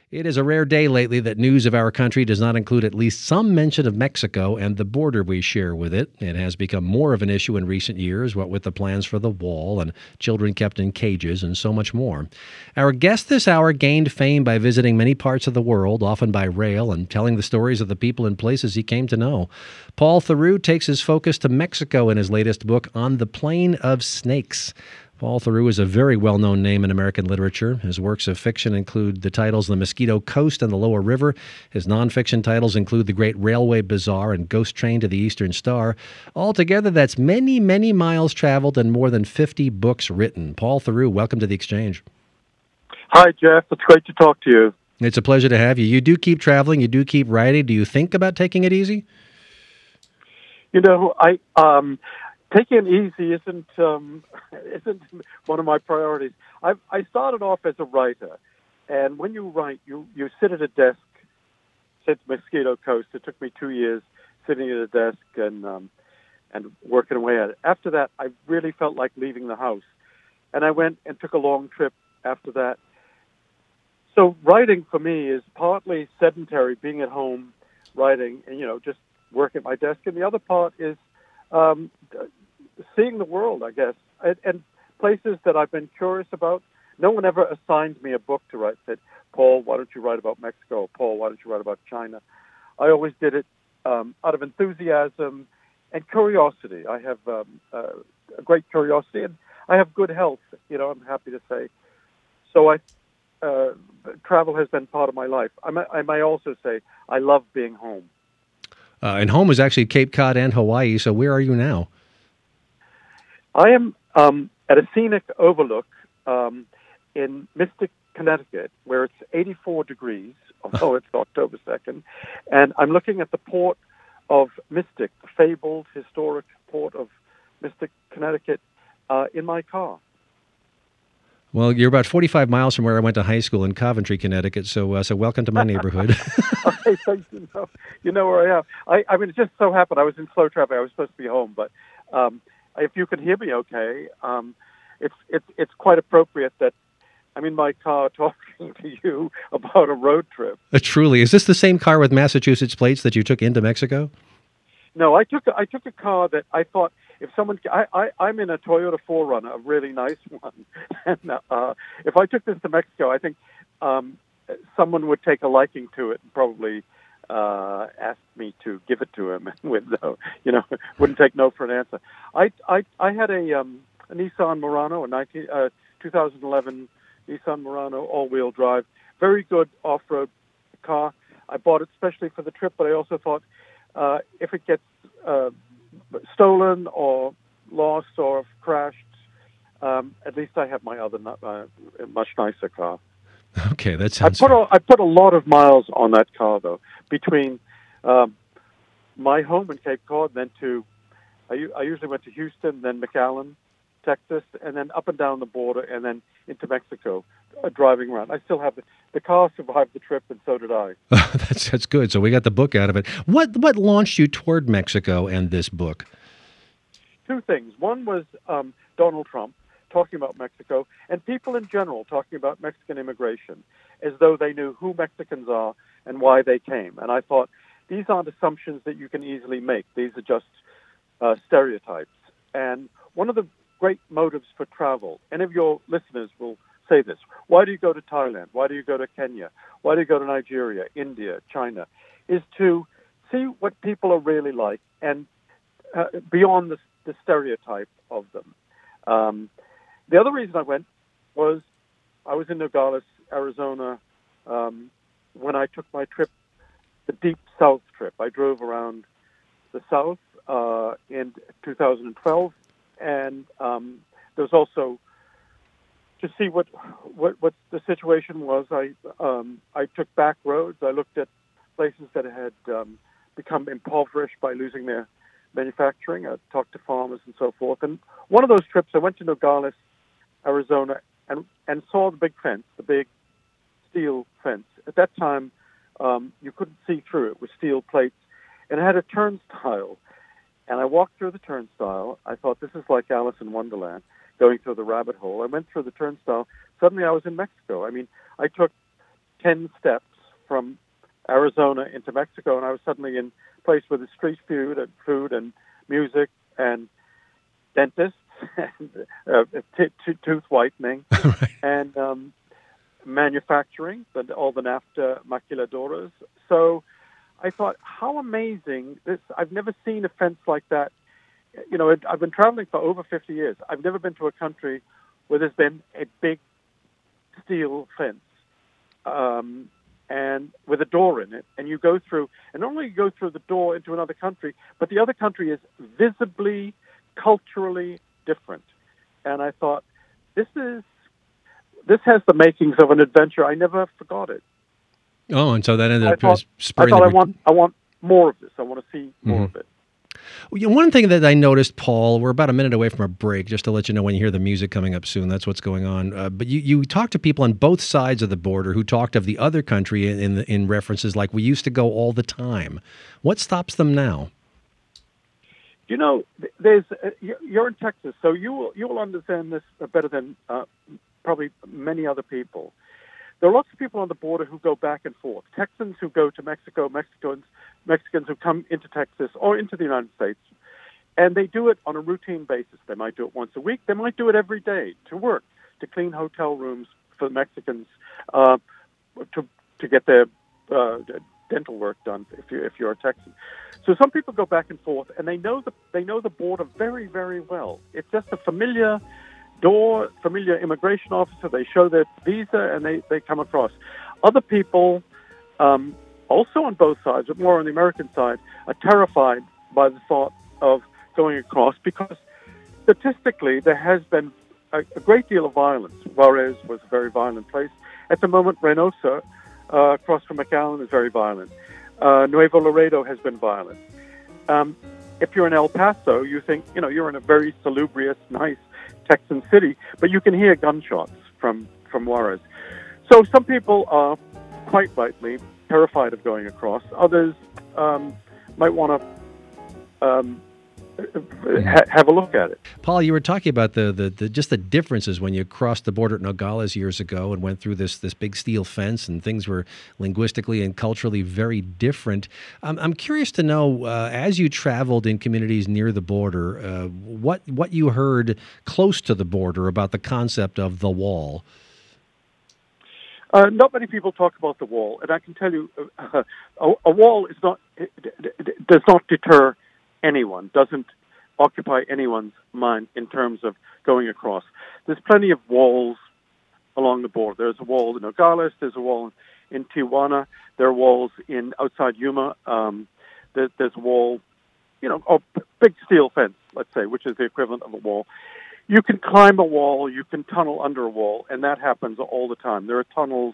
It is a rare day lately that news of our country does not include at least some mention of Mexico and the border we share with it. It has become more of an issue in recent years, what with the plans for the wall and children kept in cages and so much more. Our guest this hour gained fame by visiting many parts of the world, often by rail, and telling the stories of the people and places he came to know. Paul Theroux takes his focus to Mexico in his latest book, On the Plain of Snakes. Paul Theroux is a very well-known name in American literature. His works of fiction include the titles The Mosquito Coast and the Lower River. His nonfiction titles include The Great Railway Bazaar and Ghost Train to the Eastern Star. Altogether, that's many, many miles traveled and more than 50 books written. Paul Theroux, welcome to The Exchange. Hi, Jeff. It's great to talk to you. It's a pleasure to have you. You do keep traveling. You do keep writing. Do you think about taking it easy? You know, taking it easy isn't one of my priorities. I started off as a writer, and when you write, you sit at a desk. Since Mosquito Coast, it took me 2 years sitting at a desk and working away at it. After that, I really felt like leaving the house, and I went and took a long trip after that. So writing for me is partly sedentary, being at home, writing, and just work at my desk, and the other part is seeing the world, I guess, and places that I've been curious about. No one ever assigned me a book to write. Said, Paul, why don't you write about Mexico? Or, Paul, why don't you write about China? I always did it out of enthusiasm and curiosity. I have a great curiosity, and I have good health. I'm happy to say. So travel has been part of my life. I may also say I love being home. And home is actually Cape Cod and Hawaii, so where are you now? I am at a scenic overlook in Mystic, Connecticut, where it's 84 degrees, although it's October 2nd, and I'm looking at the port of Mystic, the fabled, historic port of Mystic, Connecticut, in my car. Well, you're about 45 miles from where I went to high school in Coventry, Connecticut, so welcome to my neighborhood. Okay, thanks. You know where I am. I mean, it just so happened I was in slow traffic. I was supposed to be home, but if you can hear me okay, it's quite appropriate that I'm in my car talking to you about a road trip. Truly. Is this the same car with Massachusetts plates that you took into Mexico? No, I took a car that I thought if someone I'm in a Toyota 4Runner, a really nice one, and if I took this to Mexico, I think someone would take a liking to it and probably ask me to give it to him, wouldn't take no for an answer. I had a Nissan Murano, a 2011 Nissan Murano all-wheel drive, very good off-road car. I bought it especially for the trip, but I also thought if it gets stolen or lost or crashed, at least I have my other much nicer car. Okay, that sounds. I put a lot of miles on that car though, between my home in Cape Cod, then I usually went to Houston, then McAllen, Texas, and then up and down the border, and then into Mexico, driving around. I still have the car survived the trip, and so did I. That's good. So we got the book out of it. What launched you toward Mexico and this book? Two things. One was Donald Trump talking about Mexico, and people in general talking about Mexican immigration, as though they knew who Mexicans are and why they came. And I thought, these aren't assumptions that you can easily make. These are just stereotypes. And one of the great motives for travel, any of your listeners will say this, why do you go to Thailand? Why do you go to Kenya? Why do you go to Nigeria, India, China? Is to see what people are really like and beyond the stereotype of them. The other reason I went was I was in Nogales, Arizona, when I took my trip, the Deep South trip. I drove around the South in 2012, and there was also to see what the situation was. I took back roads. I looked at places that had become impoverished by losing their manufacturing. I talked to farmers and so forth. And one of those trips, I went to Nogales, Arizona, and saw the big fence, the big steel fence. At that time, you couldn't see through it with steel plates, and it had a turnstile. And I walked through the turnstile. I thought, this is like Alice in Wonderland, going through the rabbit hole. I went through the turnstile. Suddenly I was in Mexico. I mean, I took 10 steps from Arizona into Mexico, and I was suddenly in a place with the street food and music and dentists and tooth whitening Right. and manufacturing, all the NAFTA maquiladoras. So I thought, how amazing this! I've never seen a fence like that. You know, I've been traveling for over 50 years. I've never been to a country where there's been a big steel fence and with a door in it, and you go through, and not only you go through the door into another country, but the other country is visibly, culturally different. And I thought, this has the makings of an adventure. I never forgot it. Oh, and so that ended up I spurring thought the. I want more of this. I want to see more of it. Well, one thing that I noticed, Paul, we're about a minute away from a break, just to let you know when you hear the music coming up soon, that's what's going on. But you talk to people on both sides of the border who talked of the other country in references like, we used to go all the time. What stops them now? You know, you're in Texas, so you will understand this better than probably many other people. There are lots of people on the border who go back and forth. Texans who go to Mexico, Mexicans who come into Texas or into the United States, and they do it on a routine basis. They might do it once a week. They might do it every day to work, to clean hotel rooms for the Mexicans, to get their dental work done if you're a Texan. So some people go back and forth, and they know the border very, very well. It's just a familiar immigration officer. They show their visa and they come across. Other people, also on both sides, but more on the American side, are terrified by the thought of going across because statistically there has been a great deal of violence. Juarez was a very violent place. At the moment, Reynosa, across from McAllen, is very violent. Nuevo Laredo has been violent. If you're in El Paso, you think, you're in a very salubrious, nice Texan city, but you can hear gunshots from Juarez. So some people are quite rightly terrified of going across. Others might want to have a look at it. Paul, you were talking about the just the differences when you crossed the border at Nogales years ago and went through this big steel fence, and things were linguistically and culturally very different. I'm curious to know, as you traveled in communities near the border, what you heard close to the border about the concept of the wall. Not many people talk about the wall, and I can tell you, a wall does not deter anyone, doesn't occupy anyone's mind in terms of going across. There's plenty of walls along the border. There's a wall in Nogales. There's a wall in Tijuana. There are walls outside Yuma. There's a wall, a big steel fence, let's say, which is the equivalent of a wall. You can climb a wall. You can tunnel under a wall, and that happens all the time. There are tunnels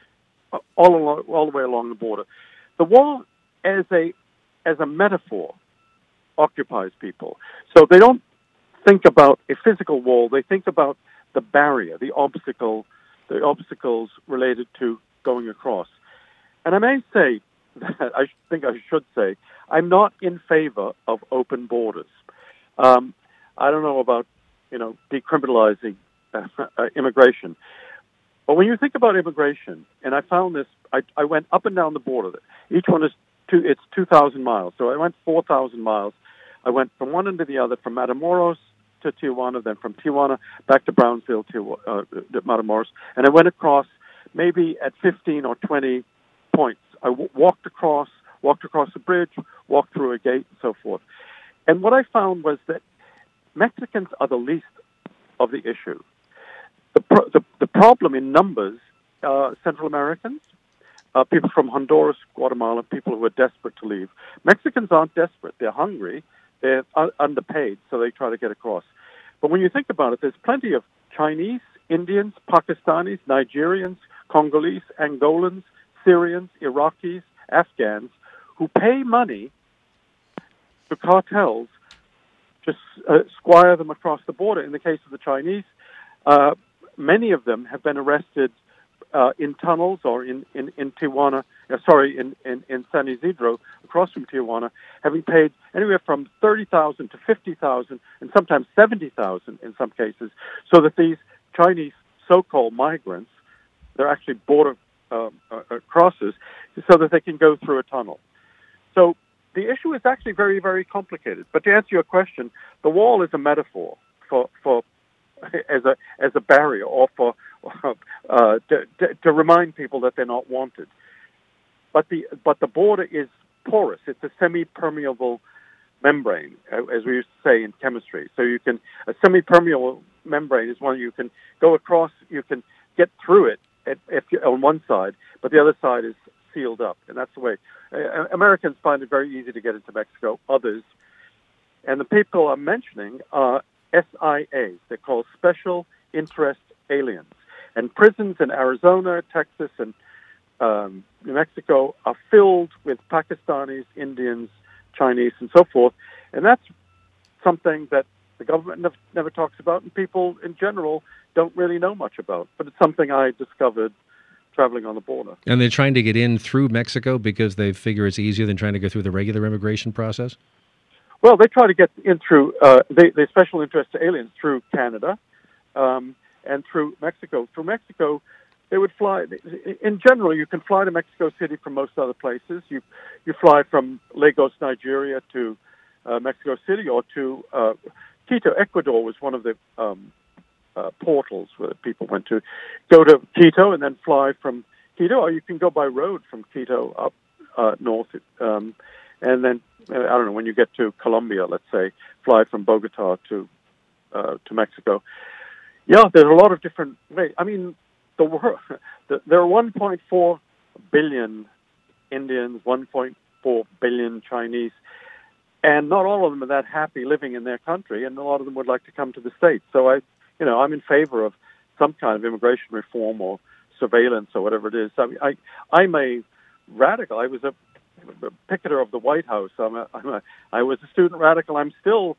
all the way along the border. The wall, as a metaphor, occupies people. So they don't think about a physical wall. They think about the barrier, the obstacles related to going across. And I may say, I should say, I'm not in favor of open borders. I don't know about, decriminalizing immigration. But when you think about immigration, and I found this, I went up and down the border. Each one is 2,000 miles. So I went 4,000 miles. I went from one end to the other, from Matamoros to Tijuana, then from Tijuana back to Brownsville to Matamoros. And I went across maybe at 15 or 20 points. I walked across the bridge, walked through a gate, and so forth. And what I found was that Mexicans are the least of the issue. The problem in numbers, Central Americans, people from Honduras, Guatemala, people who are desperate to leave. Mexicans aren't desperate. They're hungry. They're underpaid, so they try to get across. But when you think about it, there's plenty of Chinese, Indians, Pakistanis, Nigerians, Congolese, Angolans, Syrians, Iraqis, Afghans, who pay money to cartels to squire them across the border. In the case of the Chinese, many of them have been arrested in tunnels or in Tijuana, in San Isidro, across from Tijuana, having paid anywhere from $30,000 to $50,000 and sometimes $70,000 in some cases, so that these Chinese so-called migrants, they're actually border crosses so that they can go through a tunnel. So the issue is actually very, very complicated. But to answer your question, the wall is a metaphor for as a barrier, or for to remind people that they're not wanted. But the border is porous. It's a semi-permeable membrane, as we used to say in chemistry. So a semi-permeable membrane is one you can go across. You can get through it if you're on one side, but the other side is sealed up, and that's the way. Americans find it very easy to get into Mexico. Others, and the people I'm mentioning are SIAs. They're called Special Interest Aliens. And prisons in Arizona, Texas, and New Mexico are filled with Pakistanis, Indians, Chinese, and so forth. And that's something that the government never talks about, and people in general don't really know much about. But it's something I discovered traveling on the border. And they're trying to get in through Mexico because they figure it's easier than trying to go through the regular immigration process? Well, they try to get in through the special interest aliens through Canada and through Mexico. Through Mexico, they would fly. In general, you can fly to Mexico City from most other places. You fly from Lagos, Nigeria, to Mexico City, or to Quito. Ecuador was one of the portals where people went to. Go to Quito and then fly from Quito, or you can go by road from Quito up north. And then, I don't know, when you get to Colombia, let's say, fly from Bogota to Mexico. Yeah, there's a lot of different ways. I mean, there are 1.4 billion Indians, 1.4 billion Chinese, and not all of them are that happy living in their country, and a lot of them would like to come to the States. So I'm in favor of some kind of immigration reform or surveillance or whatever it is. I mean, I'm a radical. I was a picketer of the White House. I was a student radical. I'm still.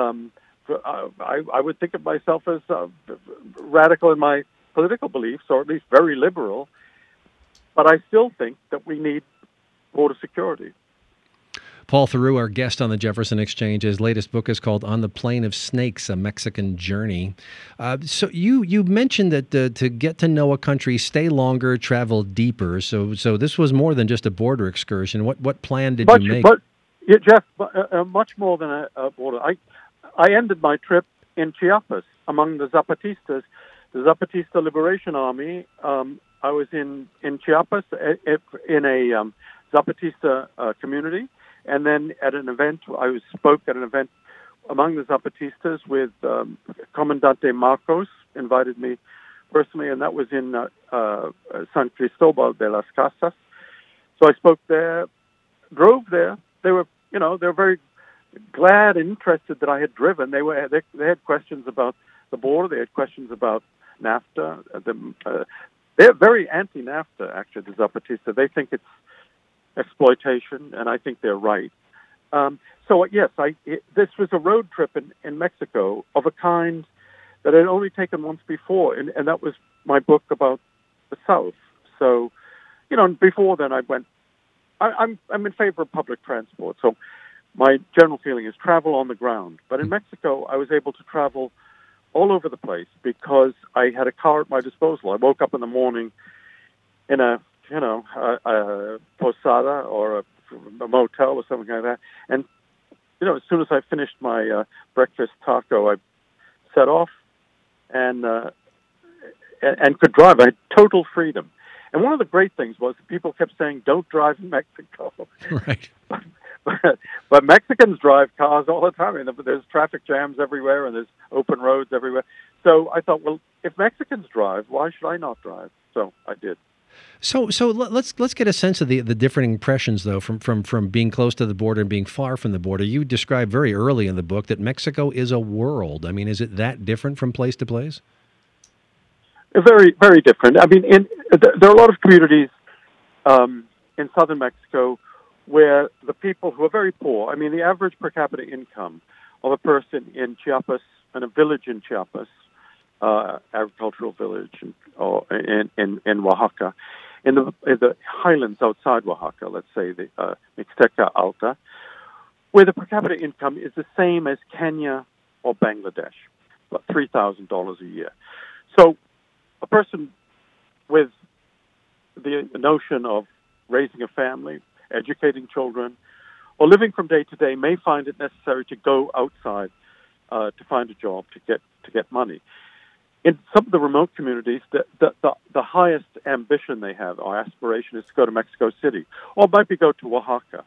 I would think of myself as radical in my political beliefs, or at least very liberal. But I still think that we need border security. Paul Theroux, our guest on the Jefferson Exchange, his latest book is called On the Plain of Snakes, A Mexican Journey. So you mentioned that to get to know a country, stay longer, travel deeper. So this was more than just a border excursion. What plan did you make? But, yeah, Jeff, much more than a border. I ended my trip in Chiapas among the Zapatistas, the Zapatista Liberation Army. I was in Chiapas in a Zapatista community. And then at an event, spoke at an event among the Zapatistas with Comandante Marcos, invited me personally, and that was in San Cristobal de las Casas. So I spoke there, drove there. They were very glad and interested that I had driven. They had questions about the border. They had questions about NAFTA. They're very anti-NAFTA, actually, the Zapatista. They think it's exploitation, and I think they're right. So yes, this was a road trip in Mexico of a kind that I'd only taken once before, and that was my book about the South. So, before then I went. I'm in favor of public transport, so my general feeling is travel on the ground. But in Mexico, I was able to travel all over the place because I had a car at my disposal. I woke up in the morning in a posada or a motel or something like that. And, as soon as I finished my breakfast taco, I set off and could drive. I had total freedom. And one of the great things was that people kept saying, don't drive in Mexico. Right. But Mexicans drive cars all the time. And there's traffic jams everywhere and there's open roads everywhere. So I thought, well, if Mexicans drive, why should I not drive? So I did. So let's get a sense of the different impressions, though, from being close to the border and being far from the border. You described very early in the book that Mexico is a world. I mean, is it that different from place to place? Very, very different. I mean, there are a lot of communities in southern Mexico where the people who are very poor, I mean, the average per capita income of a person in Chiapas, in a village in Chiapas, agricultural village, or in Oaxaca, in the highlands outside Oaxaca, let's say the Mixteca Alta, where the per capita income is the same as Kenya or Bangladesh, about $3,000 a year. So a person with the notion of raising a family, educating children, or living from day to day may find it necessary to go outside to find a job to get money. In some of the remote communities, the highest ambition they have or aspiration is to go to Mexico City, or might be go to Oaxaca.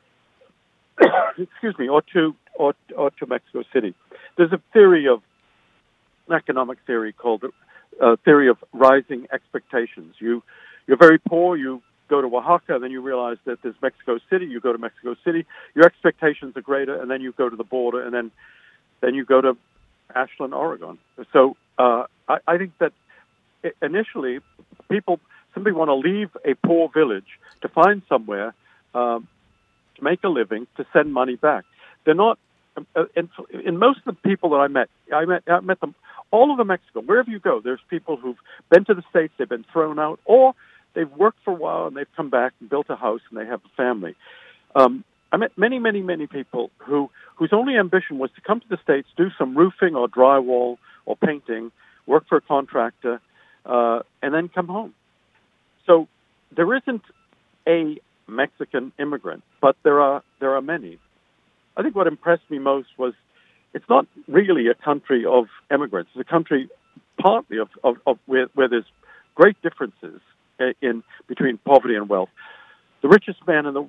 Excuse me, or to Mexico City. There's a theory of an economic theory called the theory of rising expectations. You're very poor, you go to Oaxaca, then you realize that there's Mexico City, you go to Mexico City, your expectations are greater, and then you go to the border, and then you go to Ashland, Oregon. So I think that initially somebody want to leave a poor village to find somewhere to make a living, to send money back. They're not, in most of the people that I met them all over Mexico. Wherever you go, there's people who've been to the States, they've been thrown out, or they've worked for a while and they've come back and built a house and they have a family. I met many, many, many people whose only ambition was to come to the States, do some roofing or drywall or painting, work for a contractor, and then come home. So there isn't a Mexican immigrant, but there are many. I think what impressed me most was it's not really a country of immigrants. It's a country partly of where there's great differences in between poverty and wealth. The richest man one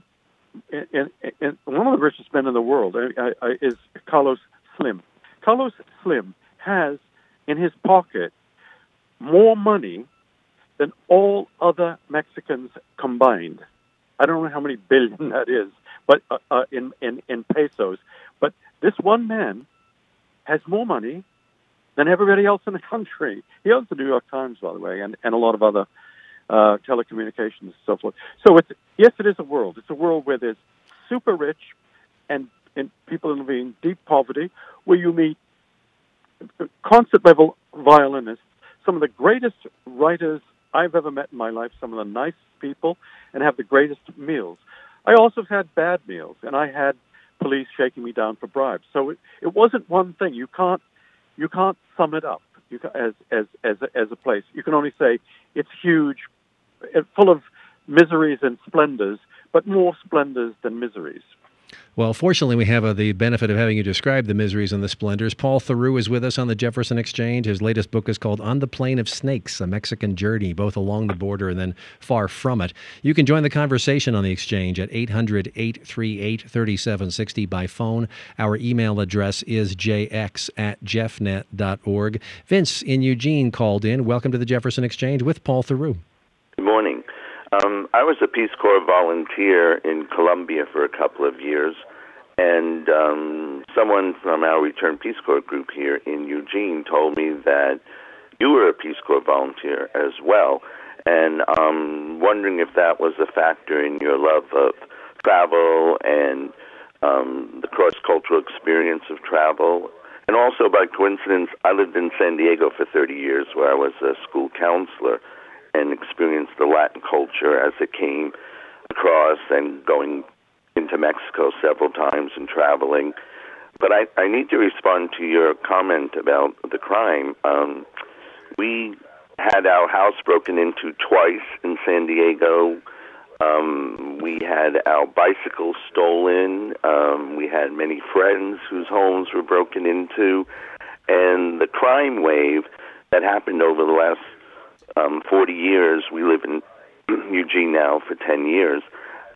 of the richest men in the world is Carlos Slim. Carlos Slim has in his pocket more money than all other Mexicans combined. I don't know how many billion that is, but in pesos. But this one man has more money than everybody else in the country. He owns the New York Times, by the way, and a lot of other telecommunications and so forth. So it is a world. It's a world where there's super rich and people living in deep poverty, where you meet concert level violinists, some of the greatest writers I've ever met in my life, some of the nicest people, and have the greatest meals. I also have had bad meals, and I had police shaking me down for bribes. So it wasn't one thing. You can't sum it up as a place. You can only say it's huge, full of miseries and splendors, but more splendors than miseries. Well, fortunately, we have the benefit of having you describe the miseries and the splendors. Paul Theroux is with us on the Jefferson Exchange. His latest book is called On the Plain of Snakes, A Mexican Journey, both along the border and then far from it. You can join the conversation on the Exchange at 800-838-3760 by phone. Our email address is jx@jeffnet.org. Vince in Eugene called in. Welcome to the Jefferson Exchange with Paul Theroux. Good morning. I was a Peace Corps volunteer in Colombia for a couple of years, and someone from our Return Peace Corps group here in Eugene told me that you were a Peace Corps volunteer as well, and I'm wondering if that was a factor in your love of travel and the cross-cultural experience of travel. And also, by coincidence, I lived in San Diego for 30 years where I was a school counselor and experienced the Latin culture as it came across and going into Mexico several times and traveling. But I need to respond to your comment about the crime. We had our house broken into twice in San Diego. We had our bicycles stolen. We had many friends whose homes were broken into. And the crime wave that happened over the last 40 years, we live in Eugene now for 10 years,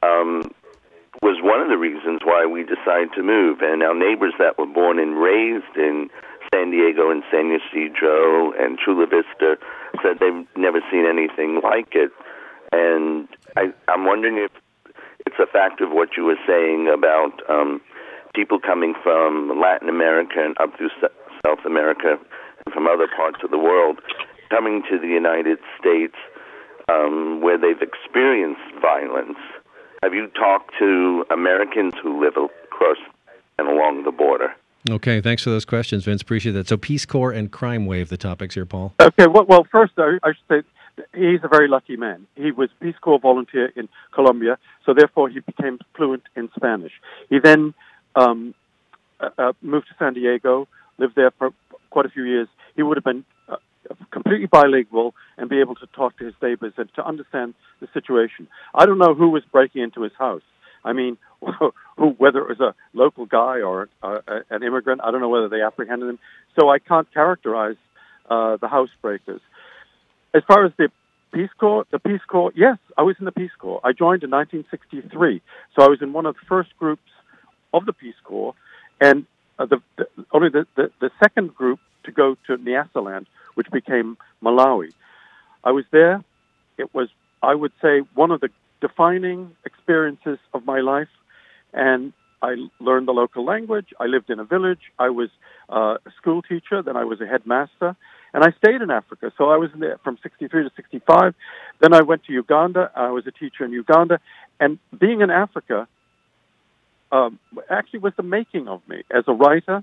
was one of the reasons why we decided to move. And our neighbors that were born and raised in San Diego and San Ysidro and Chula Vista said they've never seen anything like it. And I'm wondering if it's a fact of what you were saying about people coming from Latin America and up through South America and from other parts of the world coming to the United States where they've experienced violence. Have you talked to Americans who live across and along the border? Okay, thanks for those questions, Vince. Appreciate that. So Peace Corps and crime wave, the topics here, Paul. Okay, well first, I should say he's a very lucky man. He was Peace Corps volunteer in Colombia, so therefore he became fluent in Spanish. He then moved to San Diego, lived there for quite a few years. He would have been completely bilingual and be able to talk to his neighbors and to understand the situation. I don't know who was breaking into his house. I mean, whether it was a local guy or an immigrant, I don't know whether they apprehended him. So I can't characterize the housebreakers. As far as the Peace Corps, yes, I was in the Peace Corps. I joined in 1963, so I was in one of the first groups of the Peace Corps, and only the second group to go to Nyasaland, which became Malawi. I was there. It was, I would say, one of the defining experiences of my life, and I learned the local language. I lived in a village. I was a school teacher. Then I was a headmaster, and I stayed in Africa. So I was in there from 63 to 65. Then I went to Uganda. I was a teacher in Uganda, and being in Africa actually was the making of me as a writer.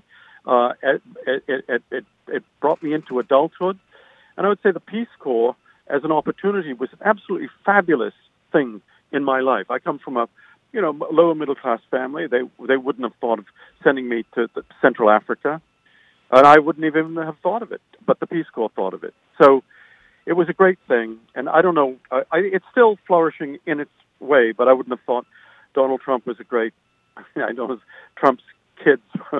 It brought me into adulthood, and I would say the Peace Corps as an opportunity was an absolutely fabulous thing in my life. I come from a lower middle class family. They wouldn't have thought of sending me to Central Africa, and I wouldn't even have thought of it. But the Peace Corps thought of it. So it was a great thing, and I don't know. It's still flourishing in its way, but I wouldn't have thought Donald Trump was a great. I know Trump's kids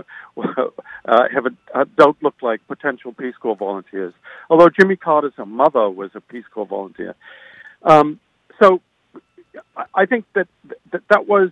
don't look like potential Peace Corps volunteers, although Jimmy Carter's mother was a Peace Corps volunteer. So I think that was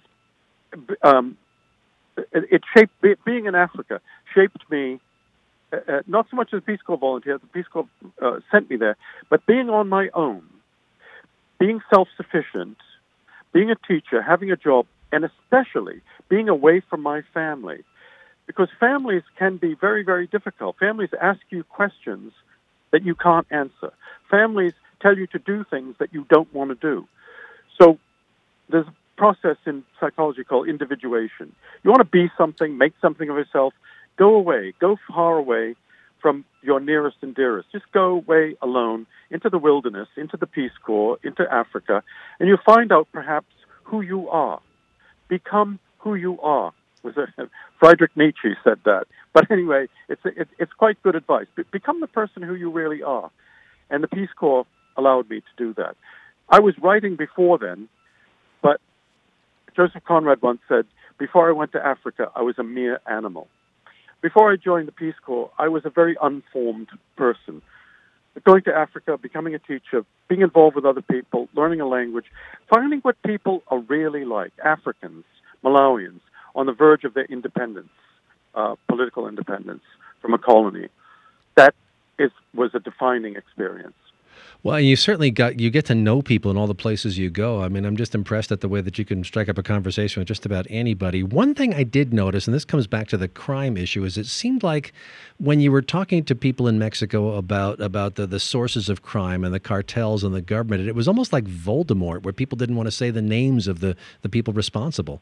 it shaped being in Africa shaped me. Not so much as a Peace Corps volunteer. The Peace Corps sent me there, but being on my own, being self-sufficient, being a teacher, having a job, and especially being away from my family, because families can be very, very difficult. Families ask you questions that you can't answer. Families tell you to do things that you don't want to do. So there's a process in psychology called individuation. You want to be something, make something of yourself, go away, go far away from your nearest and dearest. Just go away alone into the wilderness, into the Peace Corps, into Africa, and you'll find out perhaps who you are. Become who you are. Friedrich Nietzsche said that. But anyway, it's quite good advice. Become the person who you really are. And the Peace Corps allowed me to do that. I was writing before then, but Joseph Conrad once said, before I went to Africa, I was a mere animal. Before I joined the Peace Corps, I was a very unformed person. Going to Africa, becoming a teacher, being involved with other people, learning a language, finding what people are really like, Africans, Malawians, on the verge of their independence, political independence from a colony. That was a defining experience. Well, you certainly get to know people in all the places you go. I mean, I'm just impressed at the way that you can strike up a conversation with just about anybody. One thing I did notice, and this comes back to the crime issue, is it seemed like when you were talking to people in Mexico about the sources of crime and the cartels and the government, it was almost like Voldemort, where people didn't want to say the names of the people responsible.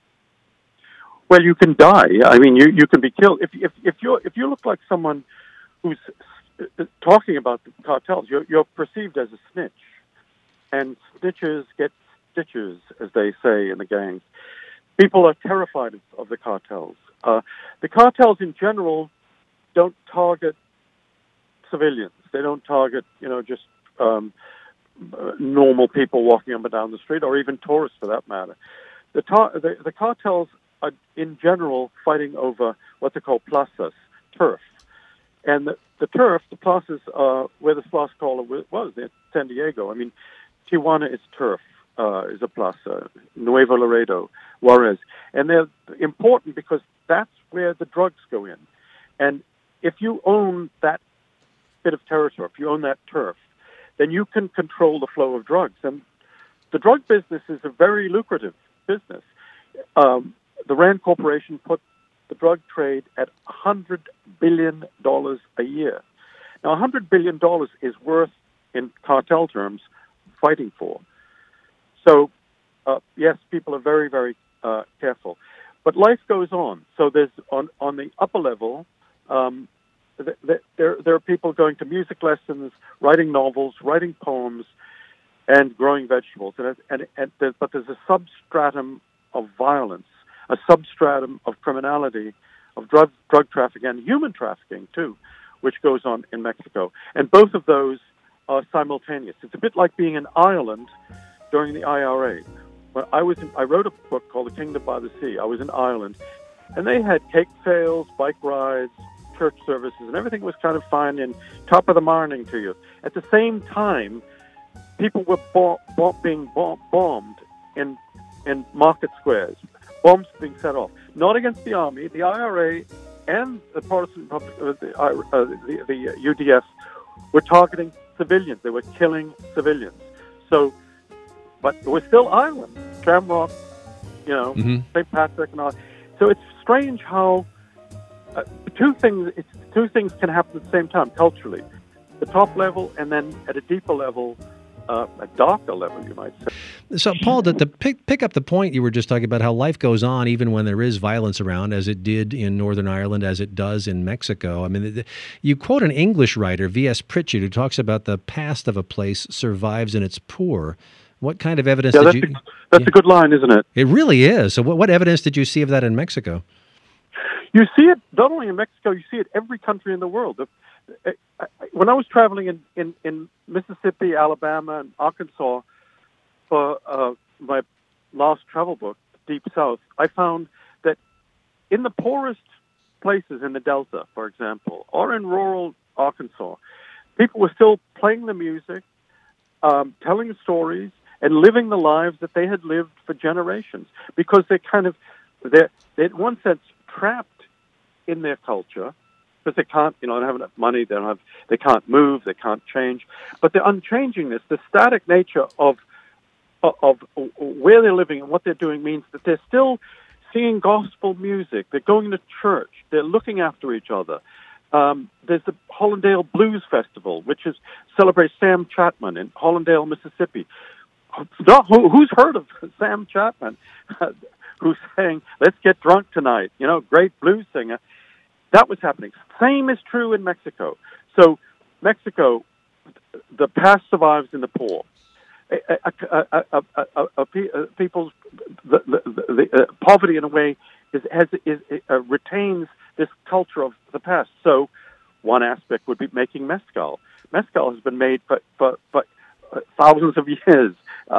Well, you can die. I mean, you can be killed if you look like someone who's talking about the cartels. You're perceived as a snitch, and snitches get stitches, as they say in the gangs. People are terrified of the cartels. The cartels in general don't target civilians. They don't target just normal people walking up and down the street, or even tourists for that matter. The cartels are in general fighting over what they call plazas, turf. And the turf, the plazas, where the Tlaxcala was, in San Diego. I mean, Tijuana is turf, is a plaza. Nuevo Laredo, Juarez. And they're important because that's where the drugs go in. And if you own that bit of territory, if you own that turf, then you can control the flow of drugs. And the drug business is a very lucrative business. The Rand Corporation put the drug trade at $100 billion a year. Now, $100 billion is worth, in cartel terms, fighting for. So, yes, people are very, very careful. But life goes on. So there's, on the upper level, there are people going to music lessons, writing novels, writing poems, and growing vegetables. But there's a substratum of violence, a substratum of criminality, of drug trafficking, and human trafficking, too, which goes on in Mexico. And both of those are simultaneous. It's a bit like being in Ireland during the IRA. When I wrote a book called The Kingdom by the Sea. I was in Ireland, and they had cake sales, bike rides, church services, and everything was kind of fine and top of the morning to you. At the same time, people were being bombed in market squares, bombs being set off, not against the army. The IRA and the Protestant the UDF were targeting civilians. They were killing civilians. So, but it was still Ireland, Shamrock, St. Patrick, and all. So it's strange how two things can happen at the same time culturally, the top level, and then at a deeper level, a darker level, you might say. So, Paul, to pick up the point you were just talking about, how life goes on even when there is violence around, as it did in Northern Ireland, as it does in Mexico. I mean, you quote an English writer, V.S. Pritchard, who talks about the past of a place survives in its poor. What kind of evidence did you... That's a good line, isn't it? It really is. So what evidence did you see of that in Mexico? You see it not only in Mexico, you see it every country in the world. When I was traveling in Mississippi, Alabama, and Arkansas for my last travel book, Deep South, I found that in the poorest places in the Delta, for example, or in rural Arkansas, people were still playing the music, telling stories, and living the lives that they had lived for generations, because they're in one sense trapped in their culture, because they can't, don't have enough money, they can't move, they can't change. But the unchangingness, the static nature of where they're living and what they're doing means that they're still singing gospel music, they're going to church, they're looking after each other. There's the Hollandale Blues Festival, which celebrates Sam Chapman in Hollandale, Mississippi. Who's heard of Sam Chapman, who's saying, "Let's get drunk tonight"? Great blues singer. That was happening. Same is true in Mexico. So, Mexico, the past survives in the poor. People's poverty, in a way, retains this culture of the past. So, one aspect would be making mezcal. Mezcal has been made for thousands of years.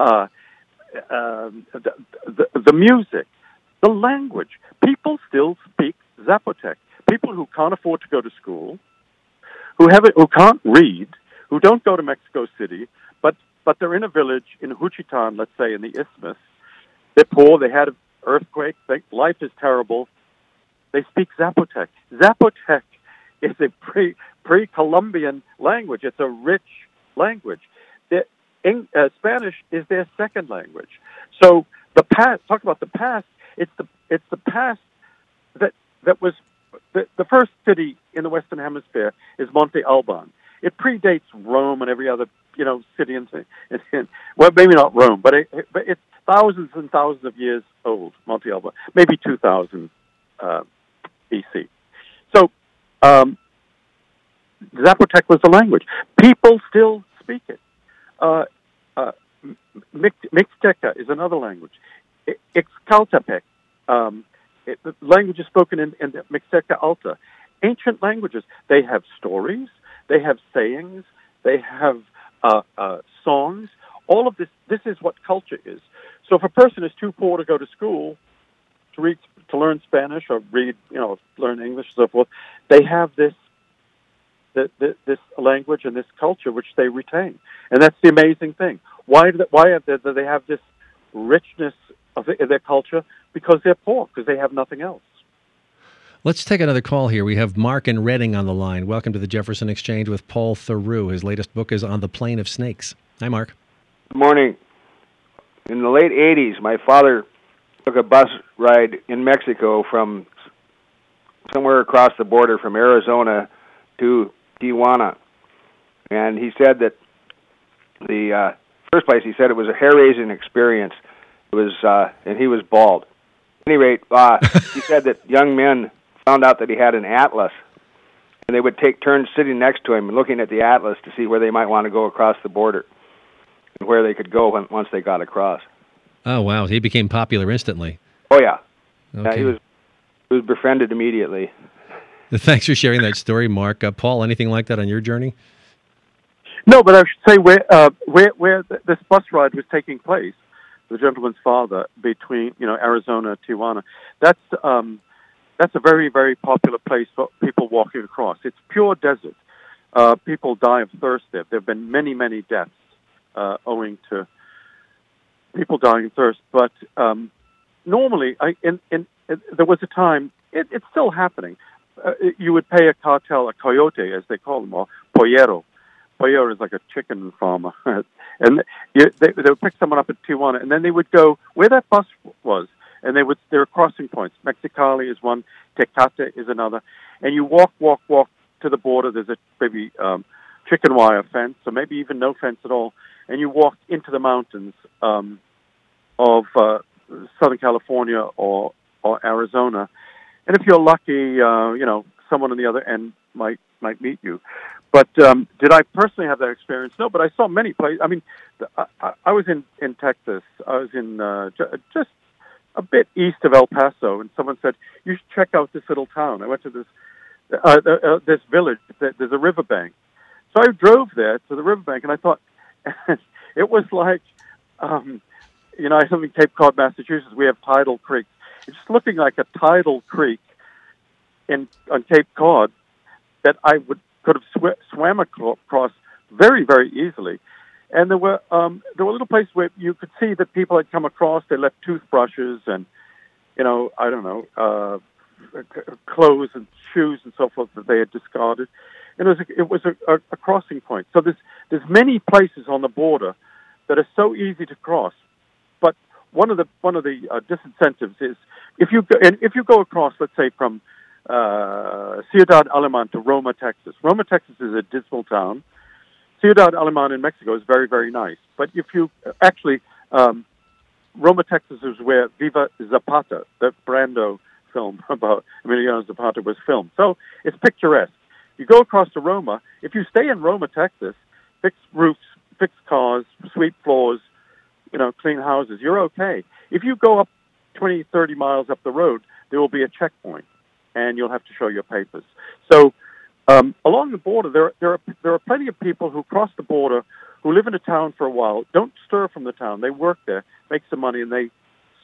The music, the language. People still speak Zapotec. People who can't afford to go to school, who can't read, who don't go to Mexico City, but they're in a village in Juchitán, let's say, in the Isthmus. They're poor. They had an earthquake. Life is terrible. They speak Zapotec. Zapotec is a pre-Columbian language. It's a rich language. Spanish is their second language. So the past. Talk about the past. It's the past that was the first city in the Western Hemisphere is Monte Alban. It predates Rome and every other city in well, maybe not Rome, but it's thousands and thousands of years old. Monte Alban, maybe 2000 BC. So Zapotec was the language. People still speak it. Mixteca is another language. Ixcaltepec, the language is spoken in the Mixteca Alta. Ancient languages. They have stories. They have sayings. They have songs. All of this. This is what culture is. So if a person is too poor to go to school to learn Spanish or learn English and so forth, they have this language and this culture which they retain, and that's the amazing thing. Why do they have this richness in their culture? Because they're poor, because they have nothing else. Let's take another call here. We have Mark in Reading on the line. Welcome to the Jefferson Exchange with Paul Theroux. His latest book is On the Plain of Snakes. Hi, Mark. Good morning. In the late 80s, my father took a bus ride in Mexico from somewhere across the border from Arizona to Tijuana. And he said that the first place, he said it was a hair-raising experience. It was, and he was bald. At any rate, he said that young men found out that he had an atlas, and they would take turns sitting next to him and looking at the atlas to see where they might want to go across the border and where they could go once they got across. Oh, wow. He became popular instantly. Oh, yeah. Okay. He was befriended immediately. Thanks for sharing that story, Mark. Paul, anything like that on your journey? No, but I should say where this bus ride was taking place, the gentleman's father, between Arizona and Tijuana. That's a very, very popular place for people walking across. It's pure desert. People die of thirst there. There have been many, many deaths owing to people dying of thirst. But normally, there was a time. It's still happening. You would pay a cartel, a coyote, as they call them, or pollero. Pollero is like a chicken farmer. And they would pick someone up at Tijuana, and then they would go where that bus was, and there are crossing points. Mexicali is one, Tecate is another, and you walk to the border. There's a maybe chicken wire fence, or maybe even no fence at all, and you walk into the mountains of Southern California or Arizona. And if you're lucky, someone on the other end might meet you. But did I personally have that experience? No, but I saw many places. I mean, I was in Texas. I was in just a bit east of El Paso, and someone said, you should check out this little town. I went to this village. There's a riverbank. So I drove there to the riverbank, and I thought, it was like, I live in Cape Cod, Massachusetts. We have tidal creeks. It's just looking like a tidal creek on Cape Cod that I could have swam across very, very easily. And there were little places where you could see that people had come across. They left toothbrushes and, clothes and shoes and so forth that they had discarded. And it was a crossing point. So there's many places on the border that are so easy to cross. But one of the disincentives is if you go across, let's say from Ciudad Aleman to Roma, Texas. Roma, Texas is a dismal town. Ciudad Aleman in Mexico is very, very nice. But if you actually, Roma, Texas is where Viva Zapata, the Brando film about Emiliano Zapata, was filmed. So it's picturesque. You go across to Roma. If you stay in Roma, Texas, fixed roofs, fixed cars, sweep floors, clean houses, you're okay. If you go up 20, 30 miles up the road, there will be a checkpoint, and you'll have to show your papers. So along the border, there are plenty of people who cross the border, who live in a town for a while, don't stir from the town. They work there, make some money, and they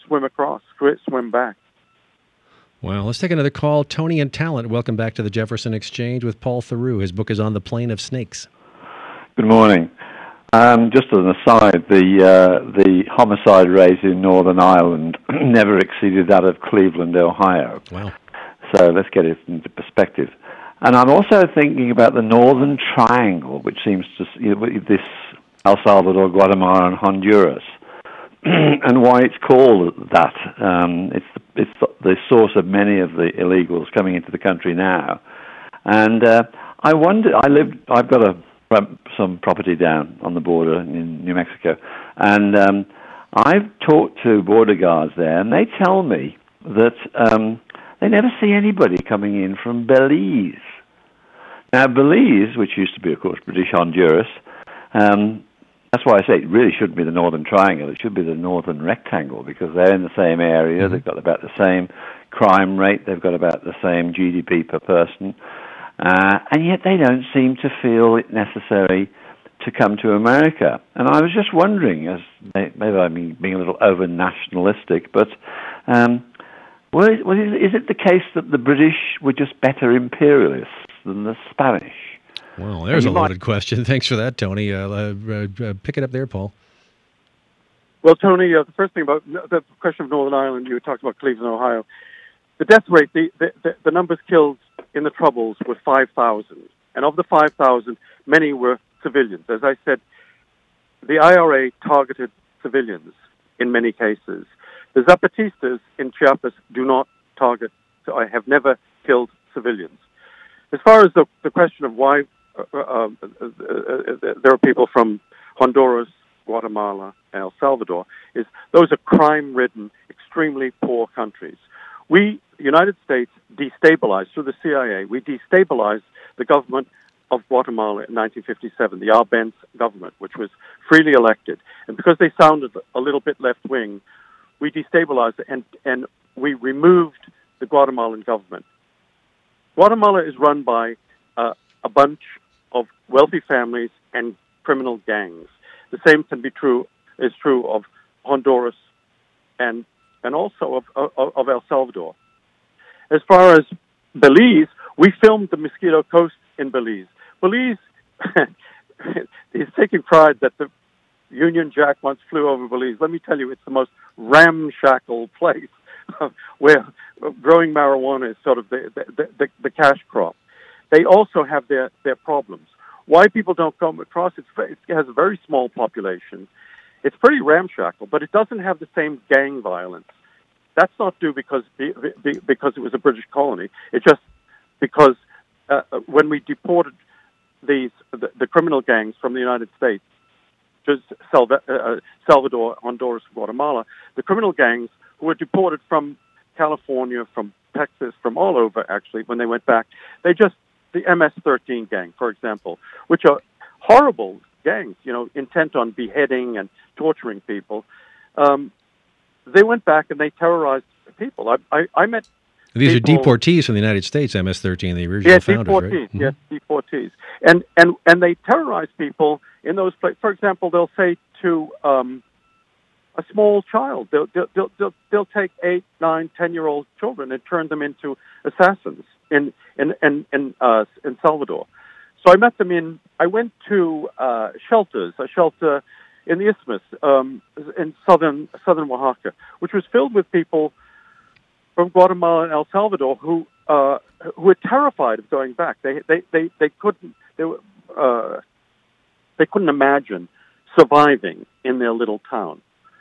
swim back. Well, let's take another call. Tony and Talent, welcome back to the Jefferson Exchange with Paul Theroux. His book is On the Plain of Snakes. Good morning. Just as an aside, the homicide rate in Northern Ireland never exceeded that of Cleveland, Ohio. Wow. So let's get it into perspective. And I'm also thinking about the Northern Triangle, which seems to, this El Salvador, Guatemala, and Honduras, and why it's called that. It's the source of many of the illegals coming into the country now. And I wonder, I've got some property down on the border in New Mexico, and I've talked to border guards there, and they tell me that they never see anybody coming in from Belize. Now, Belize, which used to be, of course, British Honduras, that's why I say it really shouldn't be the Northern Triangle. It should be the Northern Rectangle, because they're in the same area. Mm-hmm. They've got about the same crime rate. They've got about the same GDP per person. And yet they don't seem to feel it necessary to come to America. And I was just wondering, maybe I'm being a little over-nationalistic, but is it the case that the British were just better imperialists than the Spanish? Well, there's a loaded question. Thanks for that, Tony. Pick it up there, Paul. Well, Tony, the first thing about the question of Northern Ireland, you talked about Cleveland, Ohio. The death rate, the numbers killed in the Troubles were 5,000. And of the 5,000, many were civilians. As I said, the IRA targeted civilians in many cases. The Zapatistas in Chiapas do not target, so I have never killed civilians. As far as the question of why there are people from Honduras, Guatemala, and El Salvador, is those are crime-ridden, extremely poor countries. We, the United States, destabilized, through the CIA, we destabilized the government of Guatemala in 1957, the Arbenz government, which was freely elected. And because they sounded a little bit left-wing, we destabilized it, and we removed the Guatemalan government. Guatemala is run by a bunch of wealthy families and criminal gangs. The same is true of Honduras and also of El Salvador. As far as Belize, we filmed the Mosquito Coast in Belize. Belize is taking pride that the Union Jack once flew over Belize. Let me tell you, it's the most ramshackle place where growing marijuana is sort of the cash crop. They also have their problems. Why people don't come across it has a very small population. It's pretty ramshackle, but it doesn't have the same gang violence. That's not due because it was a British colony. It's just because when we deported the criminal gangs from the United States, just Salvador, Honduras, Guatemala, the criminal gangs who were deported from California, from Texas, from all over, actually, when they went back, the MS-13 gang, for example, which are horrible gangs, intent on beheading and torturing people. They went back and they terrorized people. I met these people, are deportees from the United States, MS-13, the original founders, deportees, right? Mm-hmm. Yes, deportees. And they terrorize people in those places. For example, they'll say to a small child, they'll take 8, 9, 10-year-old children and turn them into assassins in Salvador. So I met them I went to a shelter in the Isthmus, in southern Oaxaca, which was filled with people from Guatemala and El Salvador who were terrified of going back. They couldn't imagine surviving in their little town,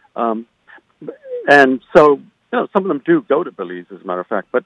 and so some of them do go to Belize, as a matter of fact, but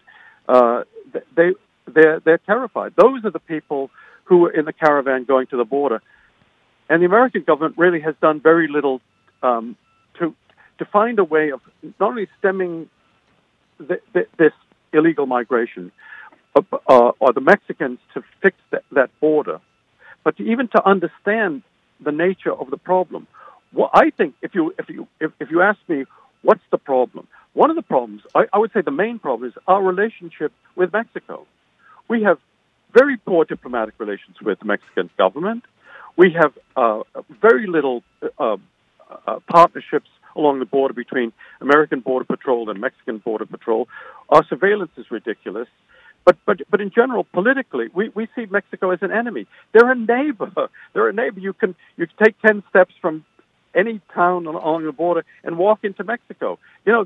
they're terrified. Those are the people who are in the caravan going to the border. And the American government really has done very little to find a way of not only stemming this illegal migration, or the Mexicans to fix that border, but to understand the nature of the problem. Well, I think if you ask me what's the problem, one of the problems, I would say the main problem, is our relationship with Mexico. We have very poor diplomatic relations with the Mexican government. We have very little partnerships along the border between American Border Patrol and Mexican Border Patrol. Our surveillance is ridiculous. But in general, politically, we see Mexico as an enemy. They're a neighbor. You can take 10 steps from any town along the border and walk into Mexico.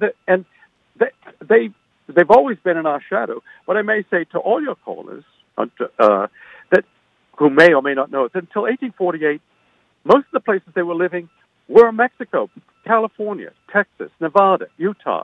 They've always been in our shadow. But I may say to all your callers that who may or may not know it, that until 1848, most of the places they were living were in Mexico: California, Texas, Nevada, Utah,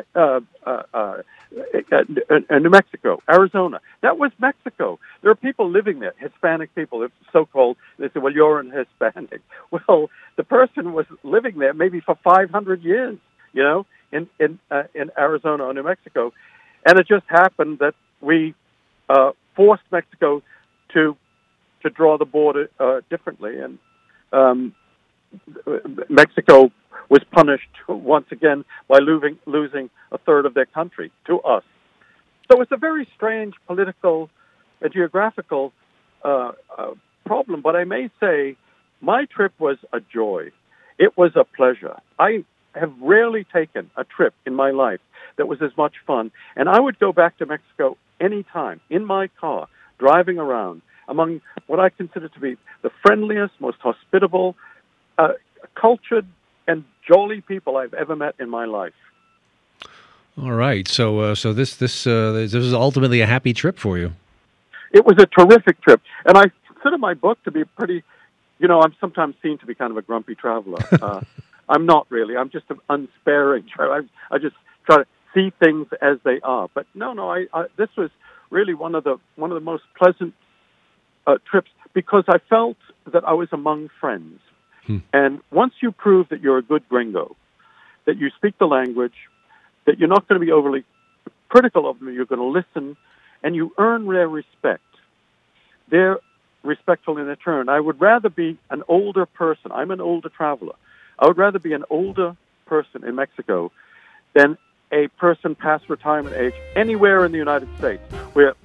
New Mexico, Arizona. That was Mexico. There are people living there, Hispanic people, so-called. They say, well, you're an Hispanic. Well, the person was living there maybe for 500 years, in Arizona or New Mexico. And it just happened that we forced Mexico to draw the border differently. And Mexico was punished once again by losing a third of their country to us. So it's a very strange political and geographical problem. But I may say my trip was a joy. It was a pleasure. I have rarely taken a trip in my life that was as much fun. And I would go back to Mexico anytime in my car, driving around among what I consider to be the friendliest, most hospitable, cultured, and jolly people I've ever met in my life. All right, so this is ultimately a happy trip for you. It was a terrific trip, and I consider my book to be pretty. I'm sometimes seen to be kind of a grumpy traveler. I'm not really. I'm just an unsparing traveler. I just try to see things as they are. But no. This was really one of the most pleasant trips, because I felt that I was among friends. And once you prove that you're a good gringo, that you speak the language, that you're not going to be overly critical of them, you're going to listen, and you earn their respect. They're respectful in their turn. I would rather be an older person. I'm an older traveler. I would rather be an older person in Mexico than a person past retirement age anywhere in the United States, where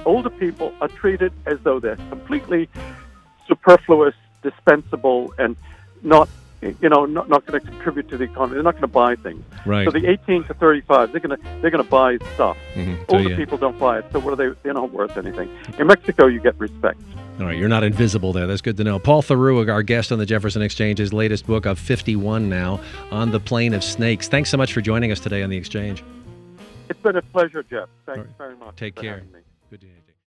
older people are treated as though they're completely superfluous, dispensable, and not going to contribute to the economy. They're not going to buy things. Right. So the 18 to 35, they're going to buy stuff. Mm-hmm. Older people don't buy it. So what are they? They're not worth anything. In Mexico, you get respect. All right, you're not invisible there. That's good to know. Paul Theroux, our guest on the Jefferson Exchange, his latest book of 51 now, On the Plane of Snakes. Thanks so much for joining us today on the Exchange. It's been a pleasure, Jeff. Thanks very much. Take for care. having me. Good day.